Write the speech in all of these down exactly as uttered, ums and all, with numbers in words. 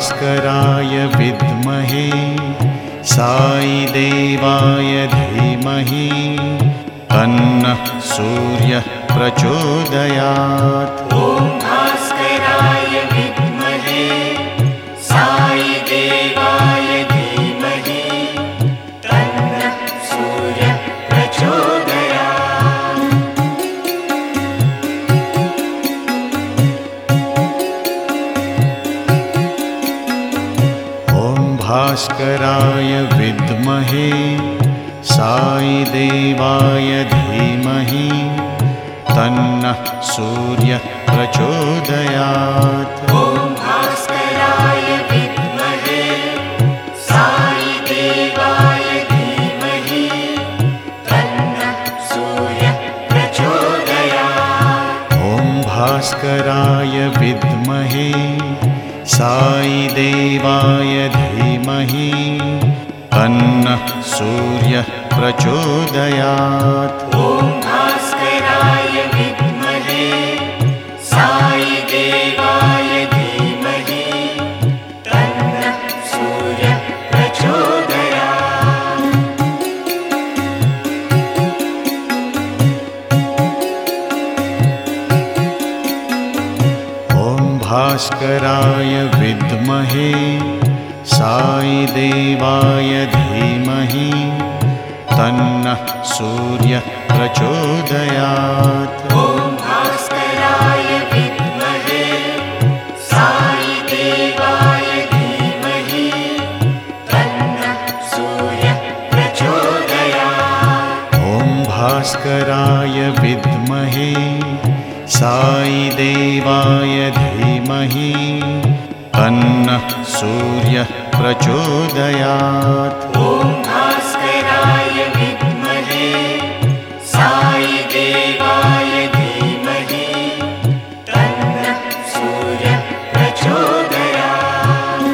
भास्कराय विद्महे साई देवाय धीमहि तन्नः सूर्यः प्रचोदयात्। ॐ भास्कराय विद्महे साई देवाय धीमहि तन्नः सूर्यः प्रचोदयात्। ॐ भास्कराय विद्महे साई देवाय धीमहि तन्नः सूर्यः प्रचोदयात्। ॐ भास्कराय विद्महे साई देवाय धीमहि तन्नः सूर्यः प्रचोदयात्। ॐ भास्कराय विद्महे साई देवाय धीमहि तन्नः सूर्यः प्रचोदयात्। ॐ भास्कराय विद्महे साई देवाय धीमहि तन्नः सूर्यः प्रचोदयात्। ॐ भास्कराय विद्महे साई देवाय धीमहि तन्नः सूर्यः प्रचोदयात्। ॐ भास्कराय विद्महे साई देवाय धीमहि तन्नः सूर्यः प्रचोदयात्। ॐ भास्कराय विद्महे साई देवाय धीमहि तन्नः सूर्यः प्रचोदयात्। ॐ भास्कराय विद्महे साई देवाय धीमहि तन्नः सूर्यः प्रचोदयात्।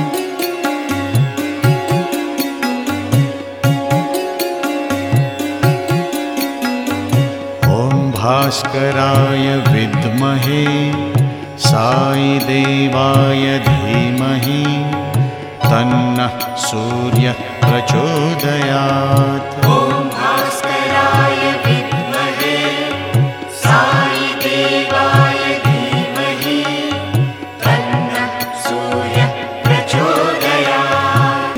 ॐ भास्कराय विद्महे साई देवाय धीमहि तन्नः सूर्यः प्रचोदयात्। ॐ भास्कराय विद्महे साई देवाय धीमहि तन्नः सूर्यः प्रचोदयात्।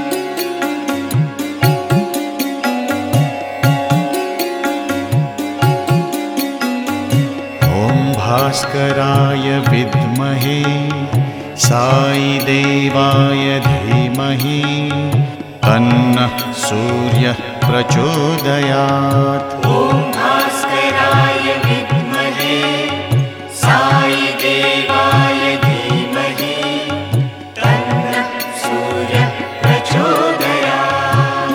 ॐ भास्कराय विद्महे साई देवाय धीमहि तन्नः सूर्यः प्रचोदयात्। ॐ भास्कराय विद्महे साई देवाय धीमहि तन्नः सूर्यः प्रचोदयात्।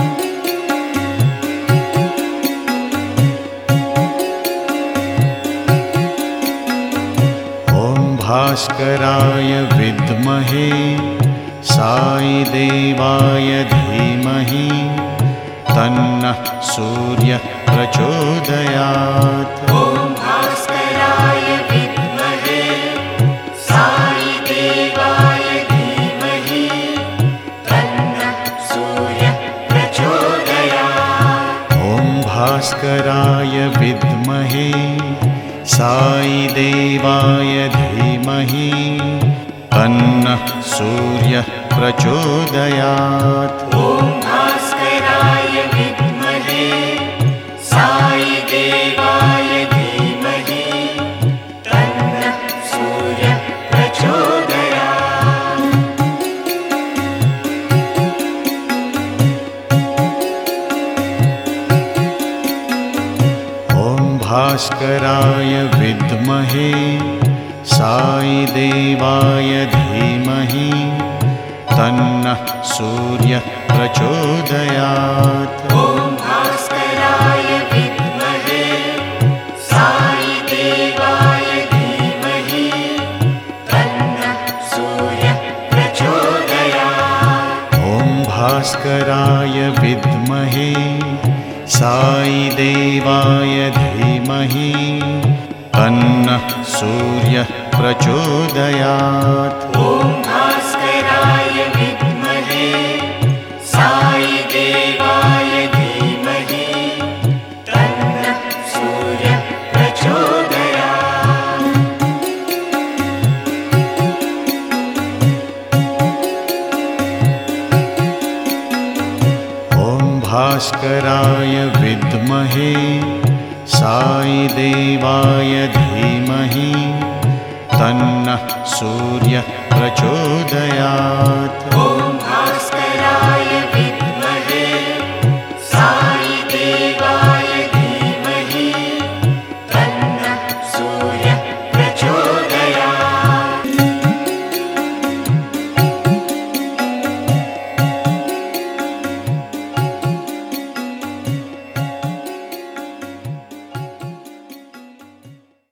ॐ भास्कराय विद्महे साई देवाय धीमहि तन्नः सूर्यः प्रचोदयात्। ॐ भास्कराय विद्महे साई देवाय धीमहि तन्नः सूर्यः प्रचोदयात्। ॐ भास्कराय विद्महे साई देवाय धीमहि तन्नः सूर्यः प्रचोदयात्। ॐ भास्कराय विद्महे साई देवाय धीमहि तन्नः सूर्यः प्रचोदयात्। ॐ भास्कराय विद्महे साई देवाय धीमहि तन्नः सूर्यः प्रचोदयात्। ॐ भास्कराय विद्महे साई देवाय धीमहि तन्नः सूर्यः प्रचोदयात्। ॐ भास्कराय विद्महे साई देवाय धीमहि तन्नः सूर्यः प्रचोदयात्। ॐ भास्कराय विद्महे साई देवाय धीमहि तन्नः सूर्यः प्रचोदयात्। ॐ भास्कराय विद्महे साई देवाय धीमहि तन्नः सूर्यः प्रचोदयात्। ॐ